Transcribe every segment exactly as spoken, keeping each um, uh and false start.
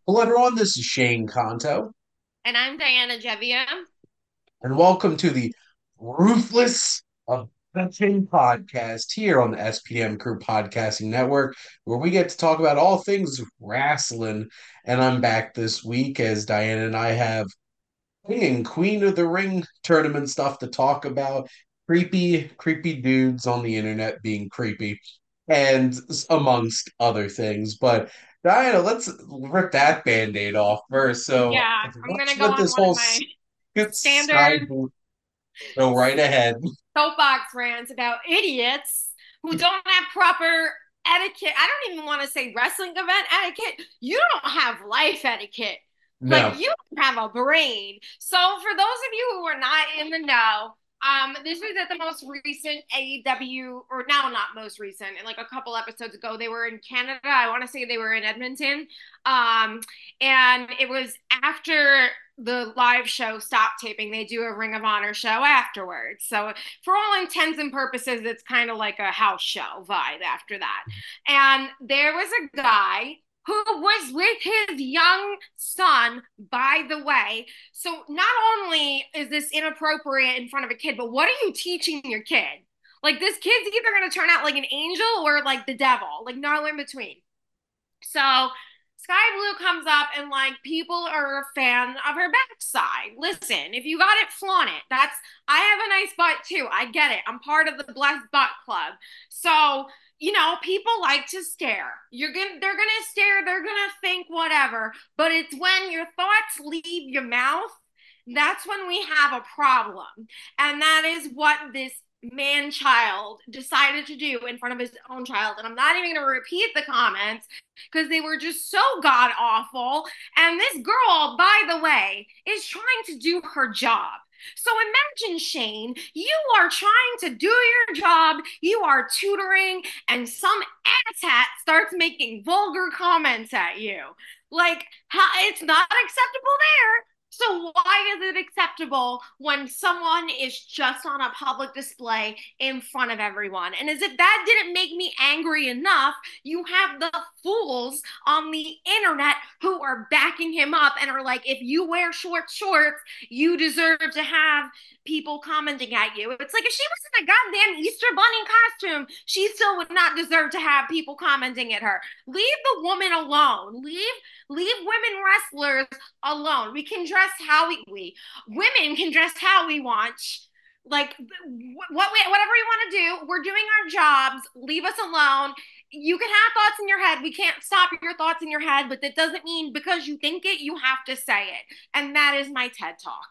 Hello, everyone. This is Shane Kanto, And I'm Diana Jevia. and welcome to the Ruthless Obsession podcast here on the S P M Crew Podcasting Network, where we get to talk about all things wrestling. And I'm back this week as Diana and I have King and Queen of the Ring tournament stuff to talk about. Creepy, creepy dudes on the internet being creepy, and amongst other things. But Diana, let's rip that band-aid off first. So, Yeah, I'm what's gonna go with on this one of whole my s- sky standard blue? Go right ahead. soapbox rants about idiots who don't have proper etiquette. I don't even want to say wrestling event etiquette. You don't have life etiquette. Like No. you don't have a brain. So for those of you who are not in the know, um, this was at the most recent A E W, or now not most recent, and like a couple episodes ago, they were in Canada. I want to say they were in Edmonton. Um, and it was after the live show stopped taping, they do a Ring of Honor show afterwards. So for all intents and purposes, it's kind of like a house show vibe after that. And there was a guy who was with his young son, by the way. So not only is this inappropriate in front of a kid, but what are you teaching your kid? Like this kid's either going to turn out like an angel or like the devil, like no in between. So Sky Blue comes up and like people are a fan of her backside. Listen, if you got it, flaunt it. That's I have a nice butt too. I get it. I'm part of the Blessed Butt Club. So, you know, people like to stare. You're gonna they're gonna stare, they're gonna think whatever. But it's when your thoughts leave your mouth, that's when we have a problem. And that is what this man child decided to do in front of his own child. And I'm not even going to repeat the comments because they were just so god awful. And this girl, by the way, is trying to do her job. So imagine, Shane, you are trying to do your job, you are tutoring, and some asshat starts making vulgar comments at you. Like, how, it's not acceptable there. So why is it acceptable when someone is just on a public display in front of everyone? And as if that didn't make me angry enough, you have the fools on the internet who are backing him up and are like, if you wear short shorts, you deserve to have people commenting at you. It's like if she was in a goddamn Easter bunny costume, she still would not deserve to have people commenting at her. Leave the woman alone. Leave leave women wrestlers alone. We can dress how we, we women can dress how we want. Like what we, whatever we want to do, we're doing our jobs. Leave us alone. You can have thoughts in your head. We can't stop your thoughts in your head, but that doesn't mean because you think it, you have to say it. And that is my TED talk.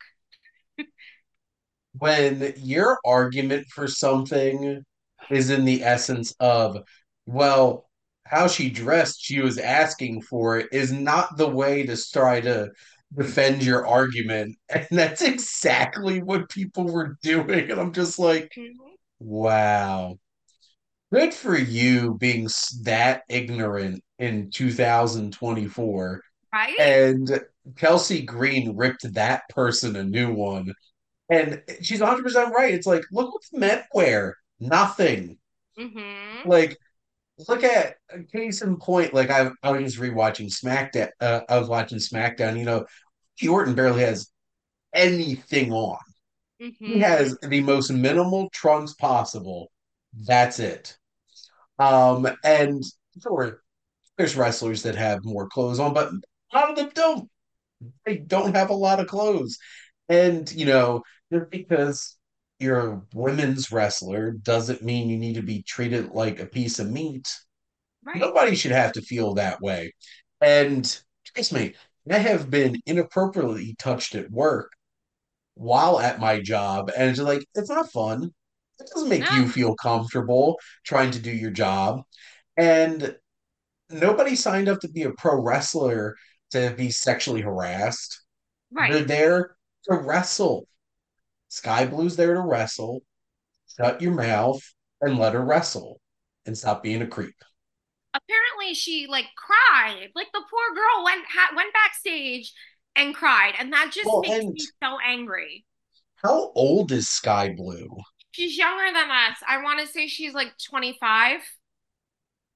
When your argument for something is in the essence of, well, how she dressed, she was asking for it, is not the way to try to defend your argument. And that's exactly what people were doing. And I'm just like, Mm-hmm. wow. Good for you being that ignorant in two thousand twenty-four. Right? And Kelsey Green ripped that person a new one. And she's one hundred percent right. It's like, look what the men wear. Nothing. Mm-hmm. Like, look at case in point. Like, I, I was just rewatching SmackDown. Uh, I was watching SmackDown. You know, Orton barely has anything on. He Mm-hmm. has the most minimal trunks possible. That's it. Um, and sure, there's wrestlers that have more clothes on, but a lot of them don't. They don't have a lot of clothes. And, you know, just because you're a women's wrestler doesn't mean you need to be treated like a piece of meat. Right. Nobody should have to feel that way. And trust me, I have been inappropriately touched at work while at my job, and it's like, it's not fun. It doesn't make No. you feel comfortable trying to do your job. And nobody signed up to be a pro wrestler to be sexually harassed. They're Right. there to wrestle. Sky Blue's there to wrestle. Shut your mouth and let her wrestle and stop being a creep. Apparently she like cried. Like the poor girl went ha- went backstage and cried, and that just Well, makes and me so angry. how old is Sky Blue? She's younger than us. I want to say she's like twenty-five.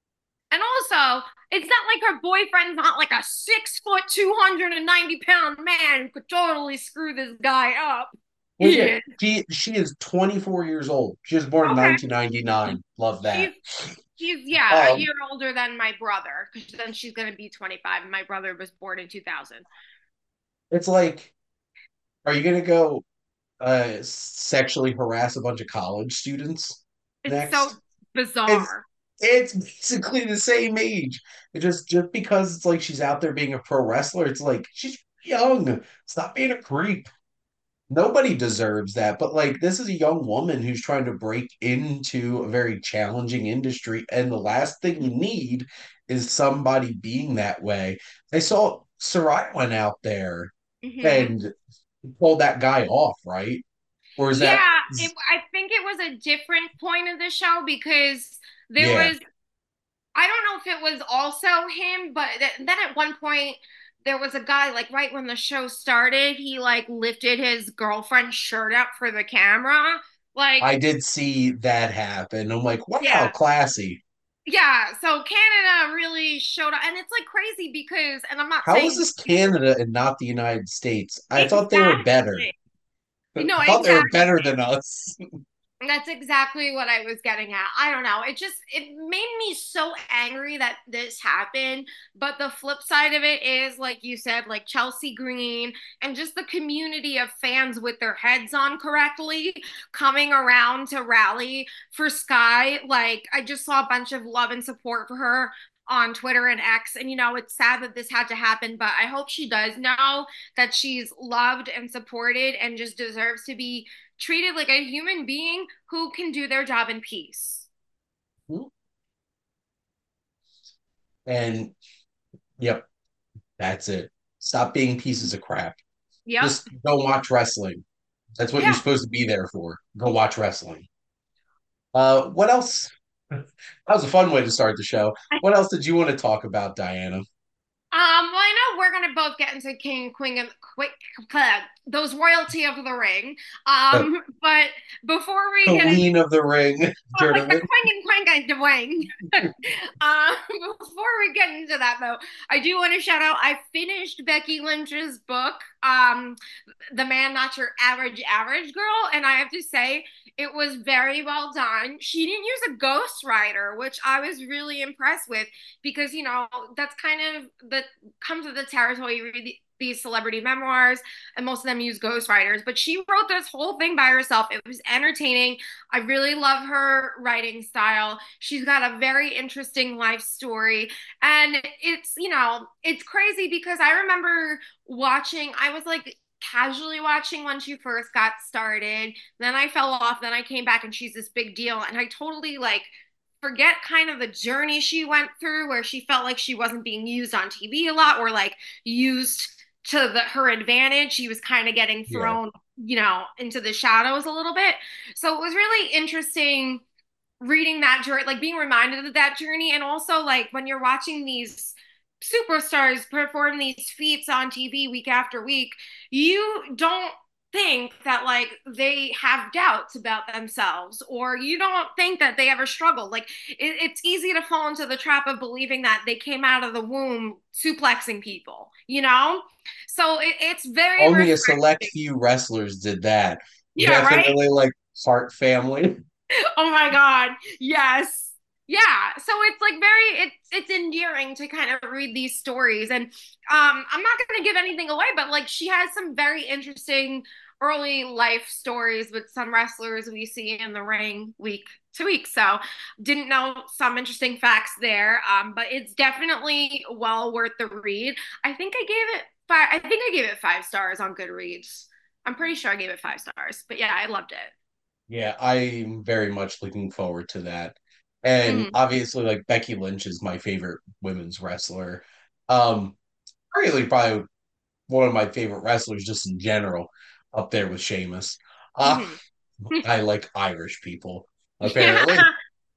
And also, it's not like her boyfriend's not like a six foot, two hundred ninety pound man who could totally screw this guy up. Well, yeah, Yeah. she she is twenty-four years old. She was born in Okay. nineteen ninety-nine. Love that. She's she's yeah, a Um, year older than my brother because then she's gonna be twenty-five and my brother was born in two thousand. it's like, are you gonna go uh sexually harass a bunch of college students It's so next? It's bizarre. it's basically the same age. It just just because it's like she's out there being a pro wrestler, it's like she's young. Stop being a creep. Nobody deserves that. But like this is a young woman who's trying to break into a very challenging industry, and the last thing you need is somebody being that way. I saw Sarai went out there Hmm. and pulled that guy off, right? Or is that Yeah, it, I think it was a different point of the show because there yeah. was, I don't know if it was also him, but th then at one point there was a guy like right when the show started, he like lifted his girlfriend's shirt up for the camera. Like, I did see that happen. I'm like, wow, yeah, classy. yeah. So Canada really showed up, and it's like crazy because, and I'm not How is saying this Canada and not the United States? I thought they were better. exactly. I No, thought they were exactly. better than us. That's exactly what I was getting at. I don't know. It just it made me so angry that this happened. But the flip side of it is, like you said, like Chelsea Green and just the community of fans with their heads on correctly coming around to rally for Sky. Like I just saw a bunch of love and support for her on Twitter and X. And you know, it's sad that this had to happen, but I hope she does know that she's loved and supported and just deserves to be treated like a human being who can do their job in peace. And yep, that's it. Stop being pieces of crap. Yep. Just go watch wrestling. That's what you're Yeah. supposed to be there for. Go watch wrestling. Uh, what else? That was a fun way to start the show. What else did you want to talk about, Diana? Um, well, I know we're gonna both get into King, Queen, and quick those royalty of the ring. The Um, but before we get into Queen of the Ring like the tournament. Quang and Quang and Dwang, um, before we get into that though, I do want to shout out. I finished Becky Lynch's book, um, "The Man Not Your Average Average Girl," and I have to say it was very well done. She didn't use a ghostwriter, which I was really impressed with because you know that's kind of the comes with the territory. You read these celebrity memoirs, and most of them use ghostwriters. But she wrote this whole thing by herself. It was entertaining. I really love her writing style. She's got a very interesting life story. And it's, you know, it's crazy because I remember watching, I was like, casually watching when she first got started. Then I fell off. Then I came back and she's this big deal. And I totally like forget kind of the journey she went through where she felt like she wasn't being used on T V a lot or like used to the, her advantage. She was kind of getting Yeah. thrown, you know, into the shadows a little bit. So it was really interesting reading that journey, like being reminded of that journey. And also, like, when you're watching these superstars perform these feats on T V week after week, you don't think that like they have doubts about themselves or you don't think that they ever struggled like it, it's easy to fall into the trap of believing that they came out of the womb suplexing people, you know, so it, it's very Only a select refreshing. few wrestlers did that. Yeah, right. Definitely like Hart family. Oh my God. Yes. Yeah. So it's like very it's it's endearing to kind of read these stories. And um I'm not gonna give anything away, but like she has some very interesting early life stories with some wrestlers we see in the ring week to week. So didn't know some interesting facts there. Um, but it's definitely well worth the read. I think I gave it five I think I gave it five stars on Goodreads. I'm pretty sure I gave it five stars. But yeah, I loved it. Yeah, I'm very much looking forward to that. And Mhm. obviously, like Becky Lynch is my favorite women's wrestler. Um, really, probably one of my favorite wrestlers just in general, up there with Sheamus. Uh, Mhm. I like Irish people, Yeah. apparently.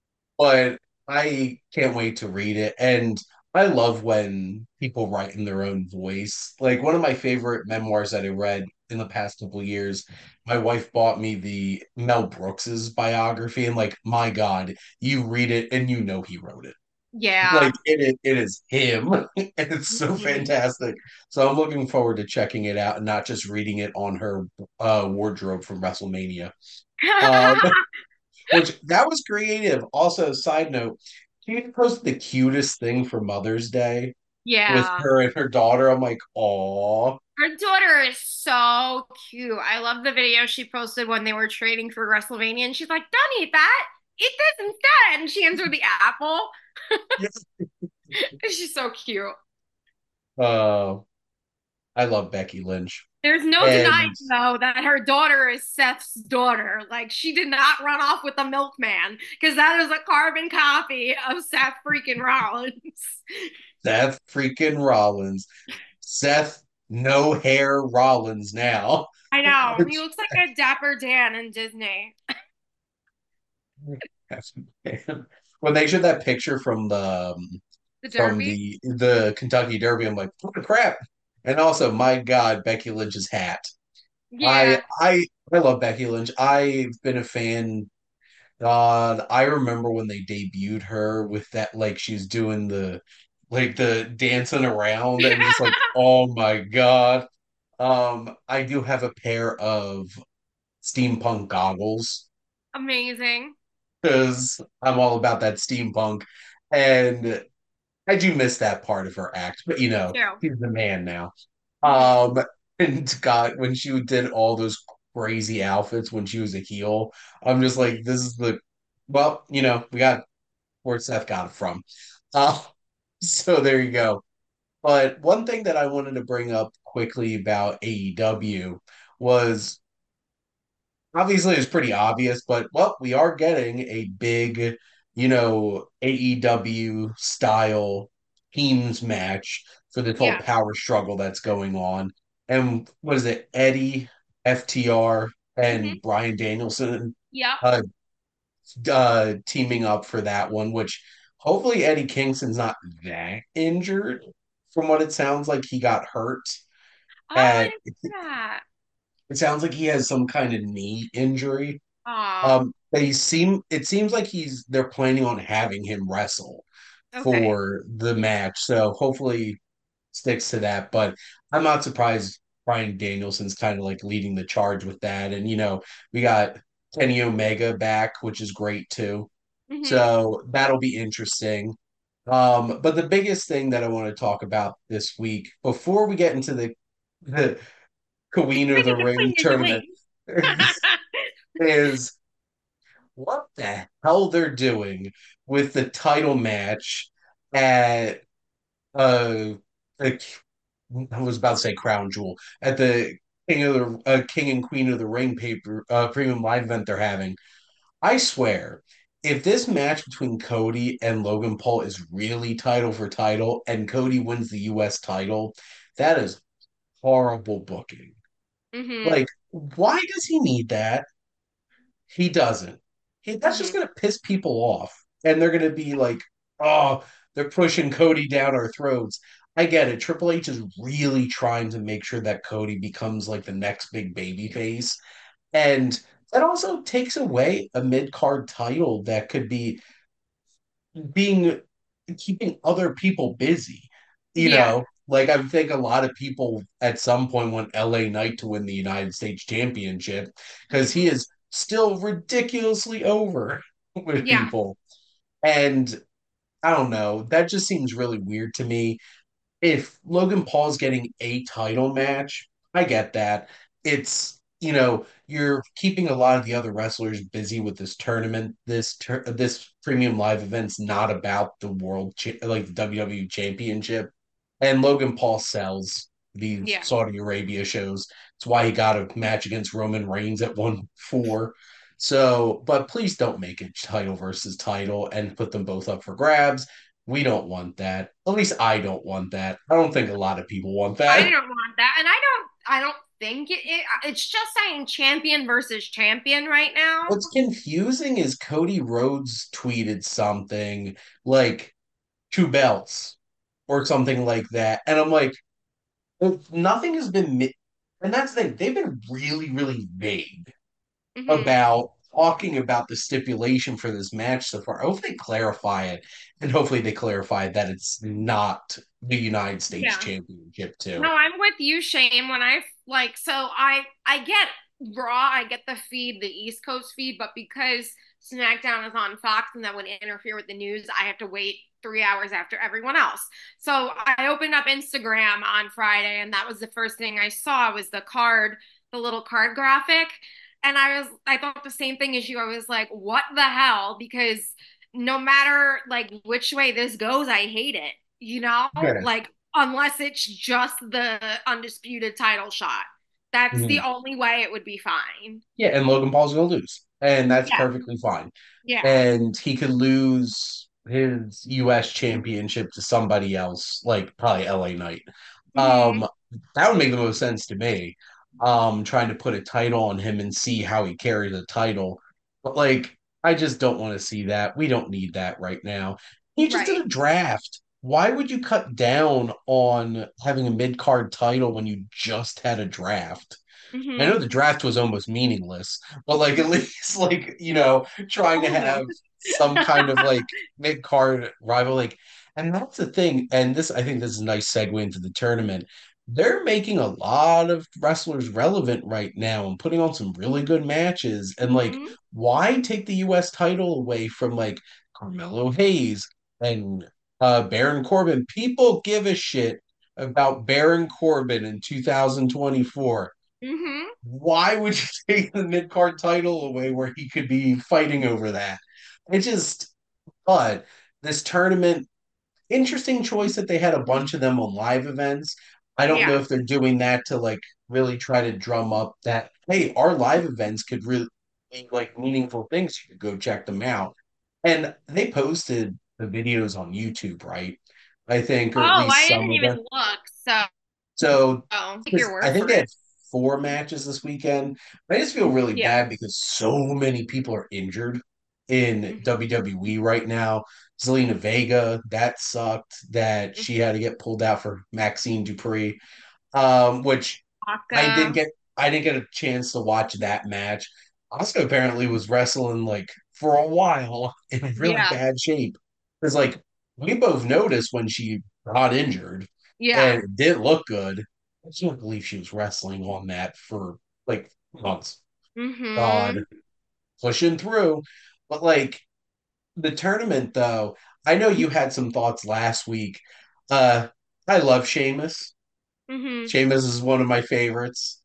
But I can't wait to read it. And I love when people write in their own voice. Like one of my favorite memoirs that I read in the past couple of years, my wife bought me the Mel Brooks's biography, and like, my God, you read it and you know he wrote it. Yeah. Like it is, it is him, and it's so Mhm. fantastic. So I'm looking forward to checking it out and not just reading it on her uh, wardrobe from WrestleMania. Um, which that was creative. Also, side note, she posted the cutest thing for Mother's Day with Yeah. her and her daughter. I'm like, oh, Her daughter is so cute. I love the video she posted when they were training for WrestleMania, and she's like, "Don't eat that. Eat this instead." And she hands her the apple. She's so cute. uh, I love Becky Lynch, There's no denying, and though, that her daughter is Seth's daughter. Like, she did not run off with the milkman because that is a carbon copy of Seth freaking Rollins. Seth freaking Rollins, Seth no hair Rollins now. I know. He Which looks like a Dapper Dan in Disney. when they showed that picture from the um, The from Derby. the the Kentucky Derby, I'm like, what the crap? And also, my God, Becky Lynch's hat. I Yeah. I I love Becky Lynch. I've been a fan. God, I remember when they debuted her with that, like she's doing the like the dancing around and just like, oh my God. Um, I do have a pair of steampunk goggles Amazing. because I'm all about that steampunk. And I do miss that part of her act, but you know, Too. he's the man now. Hmm. Um, and God, when she did all those crazy outfits when she was a heel, I'm just like, this is the, well, you know, we got where Seth got it from. Uh, so there you go. But one thing that I wanted to bring up quickly about A E W was obviously it's pretty obvious, but well, we are getting a big, you know, A E W style teams match for this whole Yeah. power struggle that's going on. And what is it, Eddie, F T R, Hmm. and Brian Danielson Yep. uh, uh, teaming up for that one, which hopefully Eddie Kingston's not that injured. From what it sounds like, he got hurt Oh, I at. didn't see that. It sounds like he has some kind of knee injury. Oh, Um, they seem it seems like he's they're planning on having him wrestle okay. for the match. So hopefully sticks to that. But I'm not surprised Brian Danielson's kind of like leading the charge with that. And you know, we got Kenny Omega back, which is great too. Hmm. So that'll be interesting. Um, but the biggest thing that I want to talk about this week, before we get into the the Queen of the The Ring queen of the tournament, ring. is what the hell they're doing with the title match at uh the I was about to say Crown Jewel at the King of the uh, King and Queen of the Ring paper uh, premium live event they're having. I swear, if this match between Cody and Logan Paul is really title for title and Cody wins the U S title, that is horrible booking. Hmm. Like, why does he need that? He doesn't. He, that's just Hmm. going to piss people off. And they're going to be like, oh, they're pushing Cody down our throats. I get it. Triple H is really trying to make sure that Cody becomes like the next big baby face. And that also takes away a mid card title that could be being keeping other people busy. You Yeah. know, like I think a lot of people at some point want L A Knight to win the United States Championship because he Hmm. is still ridiculously over with Yeah. people. And I don't know, that just seems really weird to me. If Logan Paul's getting a title match, I get that. It's, you know, you're keeping a lot of the other wrestlers busy with this tournament. This tur- this premium live event's not about the world cha- like the W W E championship. And Logan Paul sells these Yeah. Saudi Arabia shows. It's why he got a match against Roman Reigns at one four. So, but please don't make it title versus title and put them both up for grabs. We don't want that. At least I don't want that. I don't think a lot of people want I that. don't want that. And I don't I don't think it, it it's just saying champion versus champion right now. What's confusing is Cody Rhodes tweeted something like two belts or something like that. And I'm like, well, nothing has been, mi- and that's the thing, they've been really, really vague Hmm. about. talking about the stipulation for this match so far. I hope they clarify it, and hopefully they clarify that it's not the United States Yeah. Championship too. No, I'm with you, Shane. When I like, so I I get Raw, I get the feed, the East Coast feed, but because SmackDown is on Fox and that would interfere with the news, I have to wait three hours after everyone else. So I opened up Instagram on Friday, and that was the first thing I saw was the card, the little card graphic, and I was I thought the same thing as you. I was like, what the hell? Because no matter like which way this goes, I hate it. You know, Yeah. like unless it's just the undisputed title shot. That's the Mhm. only way it would be fine. Yeah, and Logan Paul's gonna lose, and that's Yeah. perfectly fine. Yeah. And he could lose his U S championship to somebody else, like probably L A Knight. Mm-hmm. Um, that would make the most sense to me. Um, trying to put a title on him and see how he carries a title. But like, I just don't want to see that. We don't need that right now. He just did Right. a draft. Why would you cut down on having a mid-card title when you just had a draft? I know Mm-hmm. the draft was almost meaningless, but like at least like, you know, trying to have Almost. some kind of like mid card rival, like, and that's the thing. And this, I think this is a nice segue into the tournament. They're making a lot of wrestlers relevant right now and putting on some really good matches. And like, Mm-hmm. why take the U S title away from like Carmelo Hayes and uh Baron Corbin? People give a shit about Baron Corbin in two thousand twenty-four. Mm-hmm. Why would you take the mid card title away where he could be fighting over that? It just, but this tournament, interesting choice that they had a bunch of them on live events. I don't know Yeah. if they're doing that to like really try to drum up that, hey, our live events could really be like meaningful things. You could go check them out. And they posted the videos on YouTube, right? I think, or at Oh, least I some didn't of even them. look. So, So, oh, take because your I word think for they it. had four matches this weekend. I just feel really Yeah. bad because so many people are injured in Mm-hmm. W W E right now. Zelina Vega, that sucked that she had to get pulled out for Maxine Dupree, um, which I didn't Aka. get. I didn't get a chance to watch that match. Asuka apparently was wrestling like for a while in really Yeah. bad shape. Because like we both noticed when she got injured Yeah. and it didn't look good. I can't believe she was wrestling on that for like months. God, Mm-hmm. pushing through. But like the tournament though, I know you had some thoughts last week. Uh I love Sheamus. Mm-hmm. Sheamus is one of my favorites.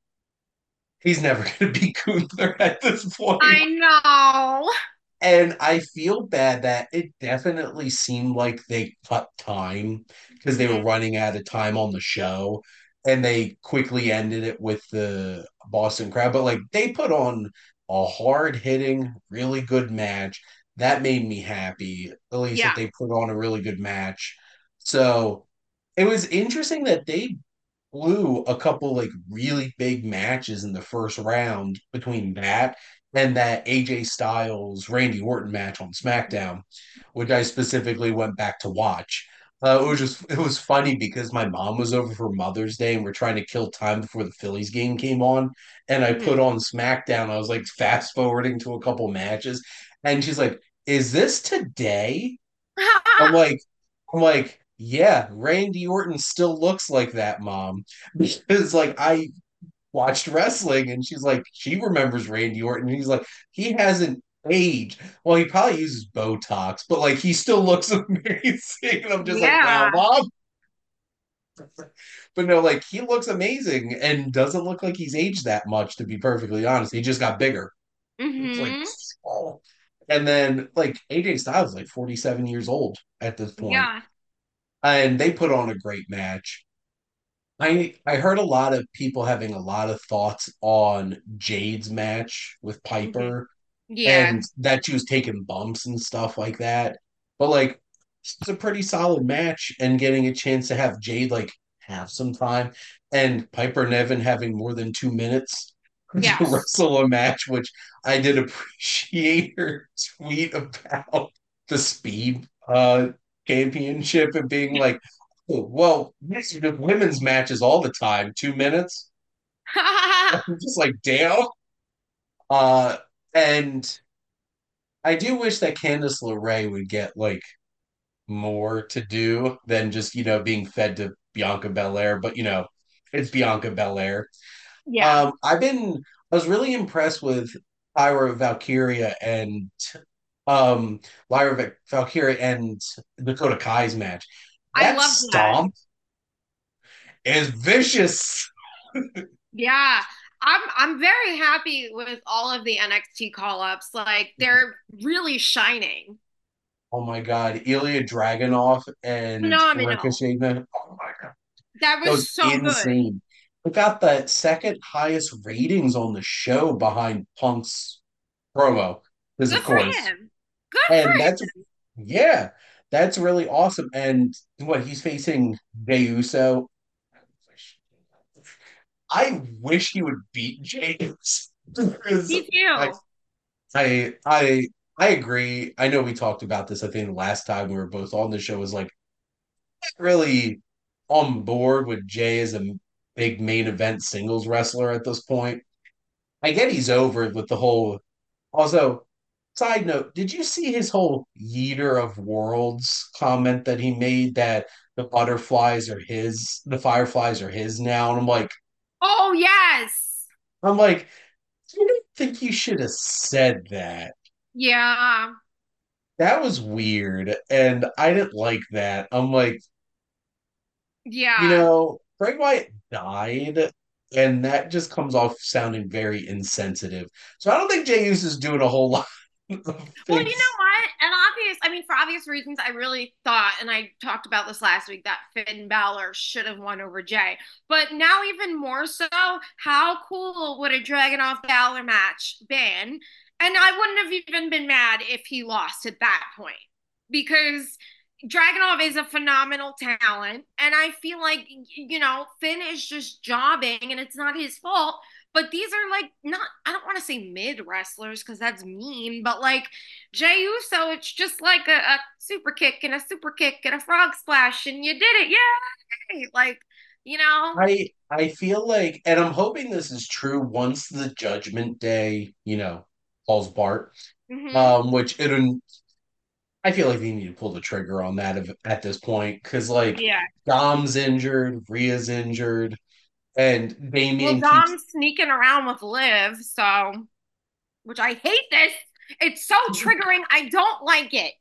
He's never going to be Gunther at this point. I know. And I feel bad that it definitely seemed like they cut time because they were Mm-hmm. running out of time on the show and they quickly ended it with the Boston crowd. But like they put on a hard hitting, really good match. That made me happy, at least that Yeah. they put on a really good match. So it was interesting that they blew a couple like really big matches in the first round between that and that A J Styles Randy Orton match on SmackDown, which I specifically went back to watch. Uh, it was just it was funny because my mom was over for Mother's Day and we're trying to kill time before the Phillies game came on, and I put Mm-hmm. on SmackDown. I was like fast forwarding to a couple matches, and she's like, "Is this today?" I'm like, I'm like, yeah, Randy Orton still looks like that, mom. Because like I watched wrestling and she's like, she remembers Randy Orton. And he's like, he hasn't aged. Well, he probably uses Botox, but like he still looks amazing. And I'm just like, wow, Yeah. mom. But no, like he looks amazing and doesn't look like he's aged that much, to be perfectly honest. He just got bigger. It's like, Mm-hmm. oh. And then like A J Styles is like forty-seven years old at this point. Yeah. And they put on a great match. I I heard a lot of people having a lot of thoughts on Jade's match with Mm-hmm. Piper Yeah. and that she was taking bumps and stuff like that. But like it's a pretty solid match and getting a chance to have Jade like have some time and Piper Nevin having more than two minutes to Yes. wrestle a match, which I did appreciate her tweet about the speed uh championship and being like, oh, well, this is just women's matches all the time, two minutes. I'm just like, damn. Uh, And I do wish that Candice LeRae would get like more to do than just, you know, being fed to Bianca Belair, but you know, it's Bianca Belair. Yeah, Um, I've been I was really impressed with Lyra Valkyria and um Lyra Va- Valkyria and Dakota Kai's match. I That love that. stomp is vicious. Yeah. I'm I'm very happy with all of the N X T call-ups. Like they're really shining. Oh my God, Ilya Dragunov and Phenomenal. Ricochet. Man, oh my God, That that was was so good. insane. It got the second highest ratings on the show behind Punk's promo, because Good of for course, him. Good and for that's yeah, that's really awesome. And what he's facing Jey Uso. I wish he would beat Jey Uso. Because Me I, too. I, I, I agree. I know we talked about this. I think the last time we were both on the show was like really on board with Jay as a big main event singles wrestler at this point. I get he's over with the whole. Also, side note, did you see his whole Yeeter of Worlds comment that he made that the butterflies are his, the fireflies are his now? And I'm like, Oh yes. I'm like, I don't think you should have said that. Yeah. That was weird, and I didn't like that. I'm like, you Yeah. know, Bray Wyatt died, and that just comes off sounding very insensitive. So I don't think Jey Uso is doing a whole lot of Well, you things. know what? And obvious, I mean, for obvious reasons, I really thought, and I talked about this last week, that Finn Balor should have won over Jay. But now, even more so, how cool would a Dragunov Balor match been? And I wouldn't have even been mad if he lost at that point because Dragunov is a phenomenal talent. And I feel like, you know, Finn is just jobbing and it's not his fault. But these are like not, I don't want to say mid wrestlers because that's mean, but like Jey Uso, it's just like a, a super kick and a super kick and a frog splash, and you did it. Yay! Like, you know? I I feel like, and I'm hoping this is true once the Judgment Day, you know, falls apart. Mm-hmm. Um, which it I feel like they need to pull the trigger on that if, at this point because like Yeah. Dom's injured, Rhea's injured, and Well, Damien keeps Dom's sneaking around with Liv, so, which I hate this. It's so triggering. I don't like it,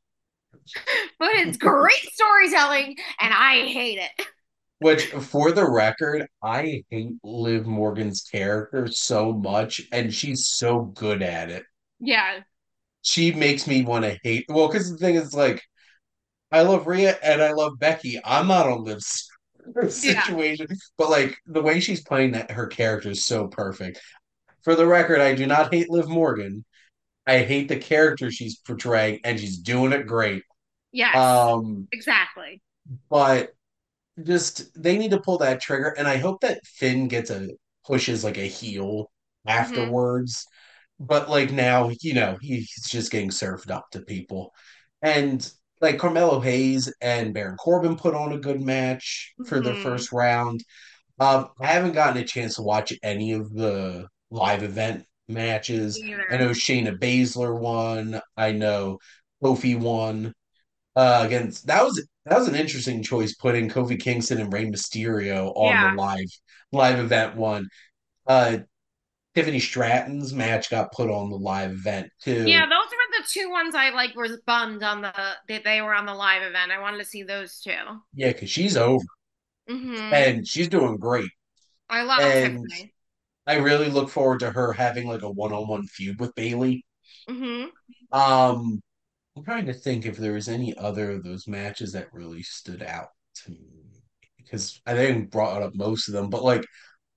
but it's great storytelling, and I hate it. which for the record, I hate Liv Morgan's character so much, and she's so good at it. Yeah. She makes me want to hate. Well, because the thing is, like, I love Rhea and I love Becky. I'm not on Liv's Yeah. situation, but like the way she's playing that her character is so perfect. For the record, I do not hate Liv Morgan. I hate the character she's portraying, and she's doing it great. Yes. Um, Exactly. but just they need to pull that trigger, and I hope that Finn gets a pushes like a heel Mm-hmm. afterwards. But like now, you know, he's just getting served up to people, and like Carmelo Hayes and Baron Corbin put on a good match for their Mm-hmm. first round. Um, I haven't gotten a chance to watch any of the live event matches. I know Either. Shayna Baszler won. I know Kofi won. Uh, against that was that was an interesting choice putting Kofi Kingston and Rey Mysterio on the Yeah. live live event one. Uh, Tiffany Stratton's match got put on the live event Yeah, too. those were the two ones I like was bummed on the that they were on the live event. I wanted to see those two. Yeah, because she's over Mm-hmm. and she's doing great. I love And Tiffany. I really look forward to her having like a one-on-one feud with Bailey. Mm-hmm. Um, I'm trying to think if there was any other of those matches that really stood out to me because I think brought up most of them, but like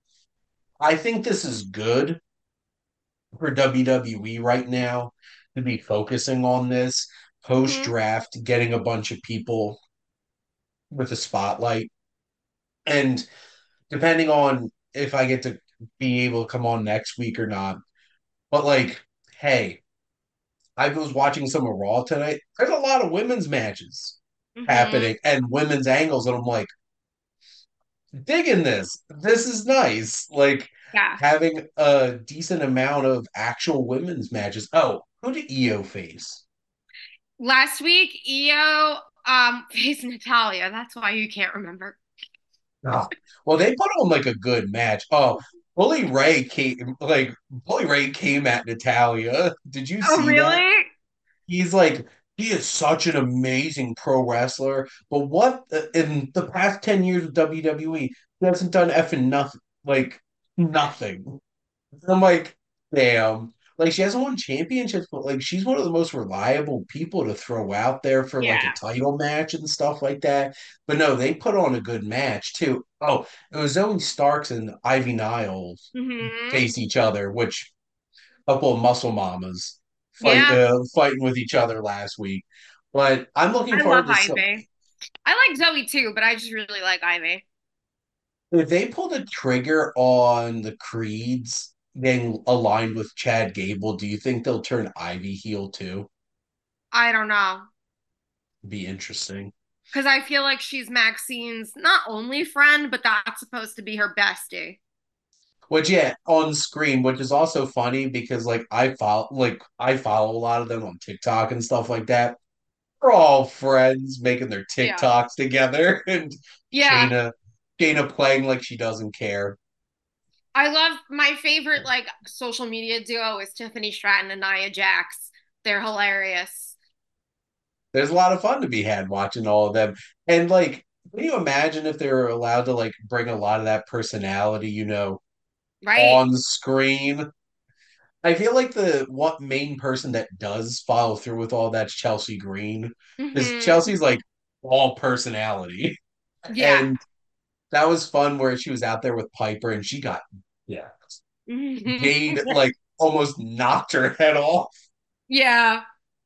I think this is good for W W E right now to be focusing on this post Mm-hmm. draft, getting a bunch of people with a spotlight. And depending on if I get to be able to come on next week or not, but like, hey, I was watching some of Raw tonight. There's a lot of women's matches Mm-hmm. happening and women's angles, and I'm like, digging this. This is nice. Like Yeah. having a decent amount of actual women's matches. Oh, who did Io face? Last week, Io um faced Natalia. That's why you can't remember. Oh, well, they put on like a good match. Oh, Bully Ray came like Bully Ray came at Natalia. Did you Oh, see that? really? He's like he is such an amazing pro wrestler, but what uh, in the past ten years of W W E, he hasn't done effing nothing, like nothing. I'm like, damn. Like she hasn't won championships, but like she's one of the most reliable people to throw out there for like a Yeah. title match and stuff like that. But no, they put on a good match too. Oh, it was Zoe Starks and Ivy Niles Hmm. face each other, which couple of muscle mamas fight Yeah. uh, fighting with each other last week. But I'm looking I love forward to some. Ivy. I like Zoe too, but I just really like Ivy. If they pull the trigger on the Creeds getting aligned with Chad Gable, do you think they'll turn Ivy heel too? I don't know. Be interesting. Because I feel like she's Maxine's not only friend, but that's supposed to be her bestie. Which yeah, on screen, which is also funny because like I follow like I follow a lot of them on TikTok and stuff like that. We're all friends making their Yeah. TikToks together and Yeah. Shayna Shayna playing like she doesn't care. I love my favorite like social media duo is Tiffany Stratton and Nia Jax. They're hilarious. There's a lot of fun to be had watching all of them. And like, can you imagine if they were allowed to like bring a lot of that personality, you know, Right? on screen? I feel like the what main person that does follow through with all that's Chelsea Green. Because Hmm. Chelsea's like all personality. Yeah. And that was fun where she was out there with Piper and she got yeah. Jade like almost knocked her head off. Yeah.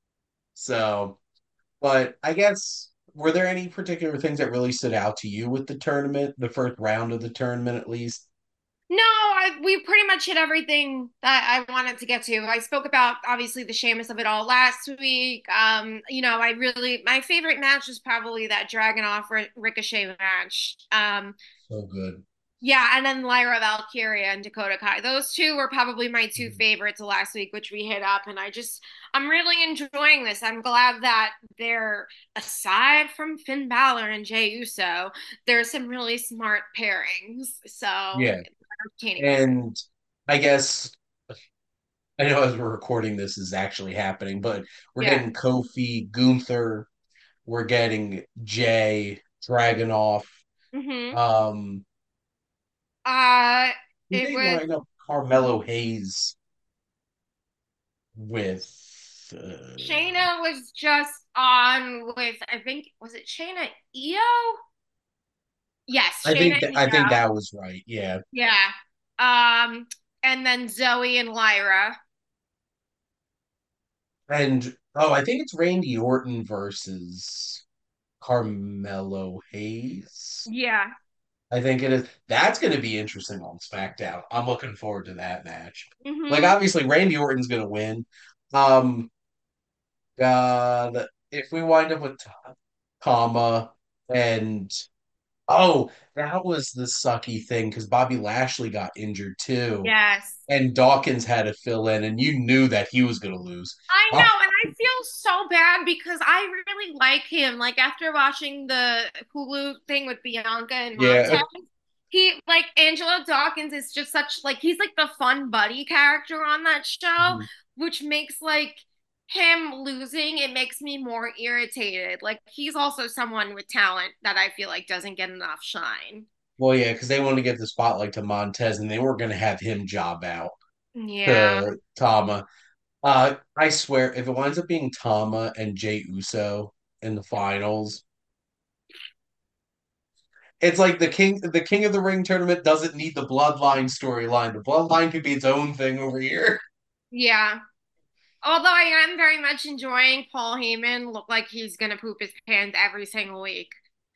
So but I guess were there any particular things that really stood out to you with the tournament, the first round of the tournament at least? No, I we pretty much hit everything that I wanted to get to. I spoke about obviously the Sheamus of it all last week. Um, you know, I really my favorite match was probably that Dragunov Ricochet match. Um, So good. yeah, and then Lyra Valkyria and Dakota Kai. Those two were probably my two Mhm. favorites last week, which we hit up. And I just, I'm really enjoying this. I'm glad that they're, aside from Finn Balor and Jey Uso, there's some really smart pairings. So Yeah. it's entertaining for me. And I guess I know as we're recording this is actually happening, but we're Yeah. getting Kofi, Gunther, we're getting Jay, Dragonoff. Hmm. Um, Uh, who it they was line up Carmelo Hayes with? Uh, Shayna was just on with, I think, was it Shayna Io? Yes, I Shayna think that I think Io. that was right. Yeah. Yeah. Um, and then Zoe and Lyra. And oh, I think it's Randy Orton versus Carmelo Hayes. Yeah. I think it is. That's going to be interesting on SmackDown. I'm looking forward to that match. Like, Hmm. obviously, Randy Orton's going to win. Um, God, if we wind up with Tama and oh, that was the sucky thing because Bobby Lashley got injured too, Yes. and Dawkins had to fill in, and you knew that he was going to lose. I Oh, know, and I feel so bad because I really like him. Like after watching the Hulu thing with Bianca and yeah. Montez, he like Angelo Dawkins is just such like he's like the fun buddy character on that show, which makes like him losing it makes me more irritated. Like he's also someone with talent that I feel like doesn't get enough shine. Well, yeah, because they wanted to get the spotlight to Montez, and they weren't going to have him job out Yeah. to Tama. Uh, I swear, if it winds up being Tama and Jay Uso in the finals, it's like the king, the King of the Ring tournament doesn't need the Bloodline storyline. The Bloodline could be its own thing over here. Yeah. Although I am very much enjoying Paul Heyman look like he's gonna poop his pants every single week.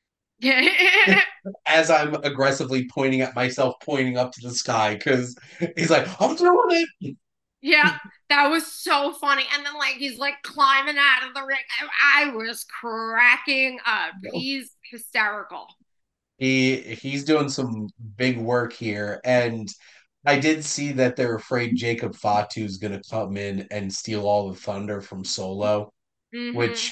As I'm aggressively pointing at myself, pointing up to the sky, because he's like, "I'm doing it." Yeah, that was so funny. And then like he's like climbing out of the ring. I, I was cracking up. He's hysterical. He he's doing some big work here, and I did see that they're afraid Jacob Fatu is going to come in and steal all the thunder from Solo, Mm-hmm. which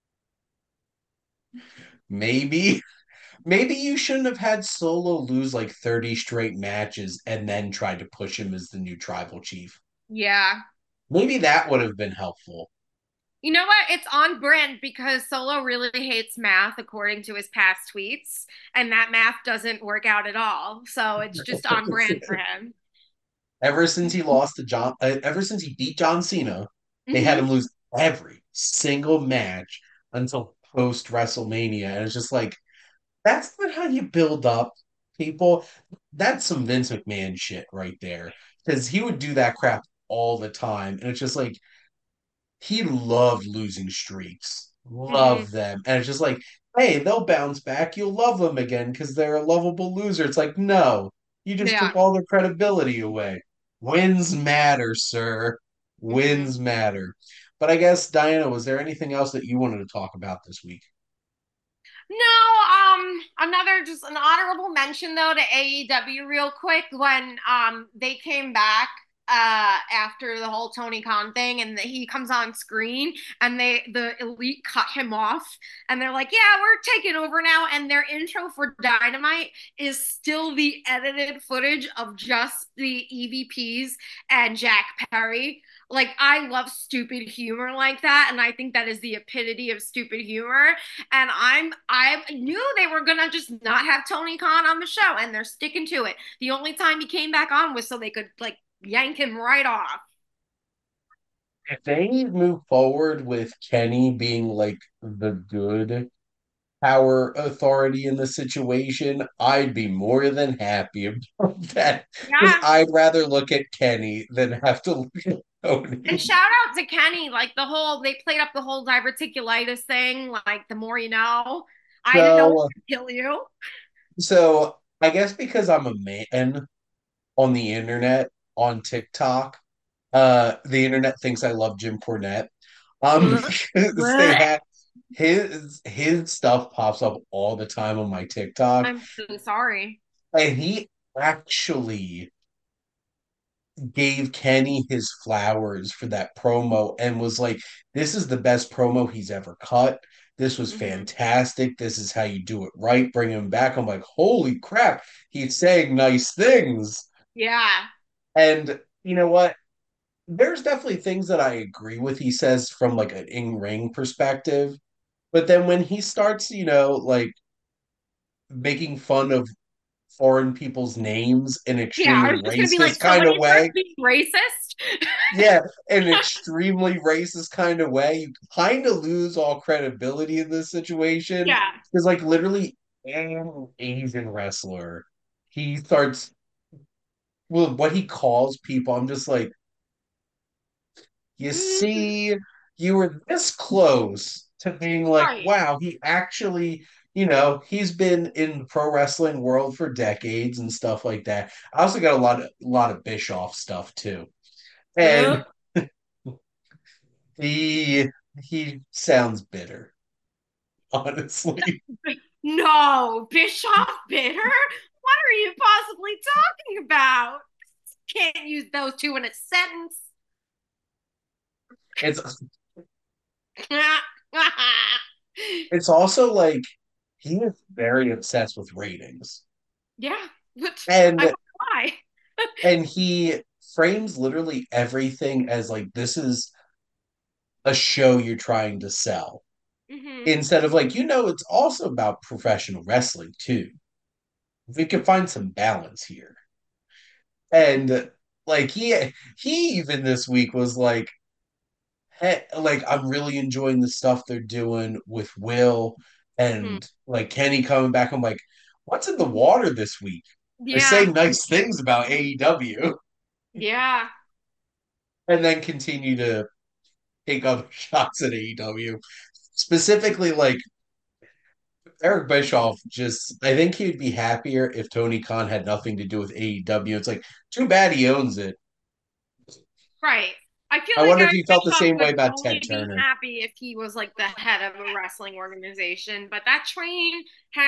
maybe maybe you shouldn't have had Solo lose like thirty straight matches and then tried to push him as the new tribal chief. Yeah. Maybe that would have been helpful. You know what? It's on brand because Solo really hates math according to his past tweets, and that math doesn't work out at all. So it's just on brand for him. Ever since he lost to John, uh, ever since he beat John Cena, they had Hmm. him lose every single match until post WrestleMania. And it's just like, that's not how you build up people. That's some Vince McMahon shit right there. Because he would do that crap all the time. And it's just like, he loved losing streaks, Hmm. loved them. And it's just like, hey, they'll bounce back. You'll love them again because they're a lovable loser. It's like, no, you just Yeah. took all their credibility away. Wins matter, sir. Hmm. Wins matter. But I guess, Diana, was there anything else that you wanted to talk about this week? No, um, another just an honorable mention though to A E W real quick when um they came back uh after the whole Tony Khan thing and the, he comes on screen and they the elite cut him off and they're like, "Yeah, we're taking over now." And their intro for Dynamite is still the edited footage of just the E V Ps and Jack Perry. Like I love stupid humor like that and I think that is the epitome of stupid humor and I'm I knew they were gonna just not have Tony Khan on the show, and they're sticking to it. The only time he came back on was so they could like yank him right off. If they move forward with Kenny being like the good power authority in the situation, I'd be more than happy about that. Because Yeah. I'd rather look at Kenny than have to look at And Tony. shout out to Kenny, like the whole they played up the whole diverticulitis thing, like the more you know. I didn't know it So, could kill you. so I guess because I'm a man on the internet, on TikTok, uh, the internet thinks I love Jim Cornette. Um, because they had his his stuff pops up all the time on my TikTok, I'm so sorry. and he actually gave Kenny his flowers for that promo and was like, this is the best promo he's ever cut. This was Hmm. fantastic. This is how you do it right. Bring him back. I'm like, holy crap. He's saying nice things. Yeah. And you know what? There's definitely things that I agree with. He says from like an in ring perspective. But then when he starts, you know, like making fun of foreign people's names in an Yeah, I extremely was just gonna be racist like, so kind when of he starts way, being racist, yeah, in an extremely racist kind of way, you kind of lose all credibility in this situation. yeah. Because, like, literally, any Asian wrestler, he starts, well, what he calls people, I'm just like, you Mm, see, you were this close to being like, right. wow, he actually, you know, he's been in the pro wrestling world for decades and stuff like that. I also got a lot of, a lot of Bischoff stuff too. Uh, And he he sounds bitter, honestly. no, Bischoff bitter? What are you possibly talking about? Can't use those two in a sentence. It's it's also like he is very obsessed with ratings. Yeah, but I And wonder why. and he frames literally everything as like this is a show you're trying to sell. Hmm. Instead of like, you know, it's also about professional wrestling too. We can find some balance here. And like he he even this week was like, hey, like I'm really enjoying the stuff they're doing with Will Hmm. and like Kenny coming back. I'm like, what's in the water this week? They're Yeah, saying nice things about A E W yeah. and then continue to take other shots at A E W. Specifically, like Eric Bischoff, just I think he'd be happier if Tony Khan had nothing to do with A E W. It's like too bad he owns it. Right. I feel I like wonder if Eric he felt the Bischoff same way would about Ted only be Turner. happy if he was like the head of a wrestling organization, but that train has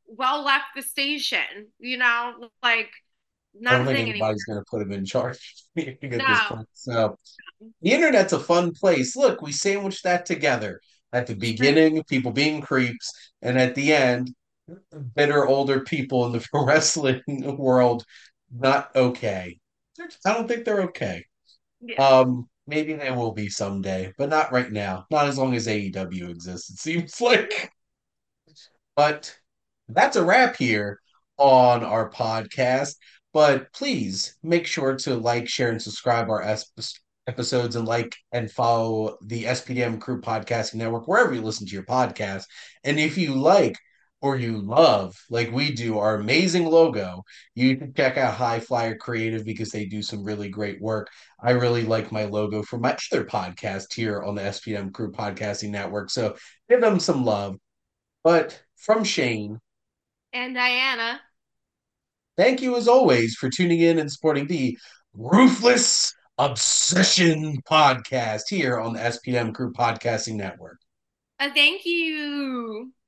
well left the station, you know, like I not don't a think thing anymore. anybody's going to put him in charge at this No. point. So the internet's a fun place. Look, we sandwiched that together. At the True. beginning, people being creeps, and at the end, bitter older people in the wrestling world not okay. I don't think they're okay. Yeah. Um, maybe they will be someday, but not right now. Not as long as A E W exists, it seems like. But that's a wrap here on our podcast. But please make sure to like, share, and subscribe our es- episodes and like and follow the S P D M Crew Podcasting Network wherever you listen to your podcast. And if you like or you love, like we do, our amazing logo, you can check out High Flyer Creative because they do some really great work. I really like my logo for my other podcast here on the S P D M Crew Podcasting Network. So give them some love. But from Shane, And Diana. thank you as always for tuning in and supporting the Ruthless Obsession podcast here on the S P M Crew Podcasting Network. Uh, thank you.